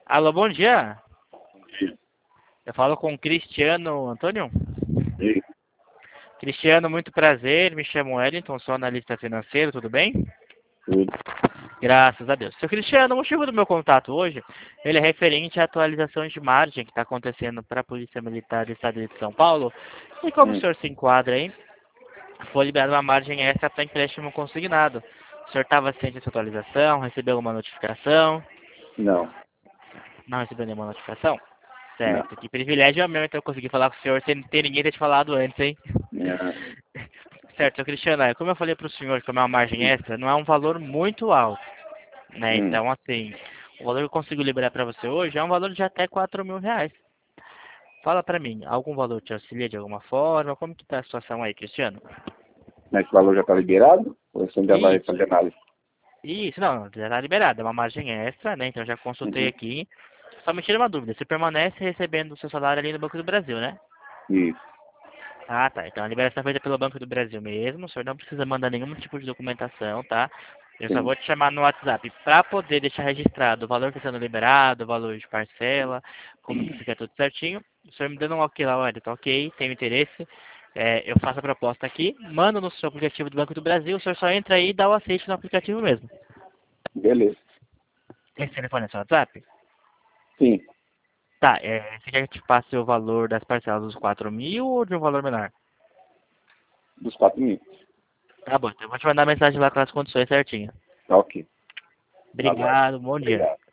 Alô, bom dia. Eu falo com o Cristiano Antônio. Sim, Cristiano, muito prazer. Me chamo Wellington, sou analista financeiro, tudo bem? tudo. Graças a Deus. Seu Cristiano, o motivo do meu contato hoje, ele é referente à atualização de margem que está acontecendo para a Polícia Militar do Estado de São Paulo. E como o Hum. senhor se enquadra aí, foi liberada uma margem extra para empréstimo consignado. O senhor estava ciente dessa atualização? Recebeu alguma notificação? Não, Não recebeu nenhuma notificação? não. Certo, que privilégio é meu, então eu consegui falar com o senhor sem ter ninguém ter te falado antes, hein? Não. Certo, seu Cristiano, como eu falei para o senhor, como é uma margem extra, não é um valor muito alto, né? Hum. Então, assim, o valor que eu consigo liberar para você hoje é um valor de até R$ 4.000. Fala para mim, algum valor te auxilia de alguma forma? Como que tá a situação aí, Cristiano? Mas esse valor já está liberado? Ou você ainda vai Isso, fazer análise? isso, não, já está liberado, é uma margem extra, né? Então eu já consultei Uhum. aqui. Só me tira uma dúvida, você permanece recebendo o seu salário ali no Banco do Brasil, né? Isso. Ah, tá. Então a liberação é feita pelo Banco do Brasil mesmo. O senhor não precisa mandar nenhum tipo de documentação, tá? Eu só Sim. vou te chamar no WhatsApp para poder deixar registrado o valor que está sendo liberado, o valor de parcela, como que fica tudo certinho. O senhor me dando um ok lá, olha, tá ok, tenho interesse. Eu faço a proposta aqui, mando no seu aplicativo do Banco do Brasil, o senhor só entra aí e dá o aceite no aplicativo mesmo. Beleza. Esse telefone é seu WhatsApp? Sim. Tá, você quer que eu te passe o valor das parcelas dos 4.000 ou de um valor menor? Dos 4.000. Tá bom, então eu vou te mandar mensagem lá com as condições certinhas. Tá ok. Tá bom. Obrigado, bom dia. Obrigado.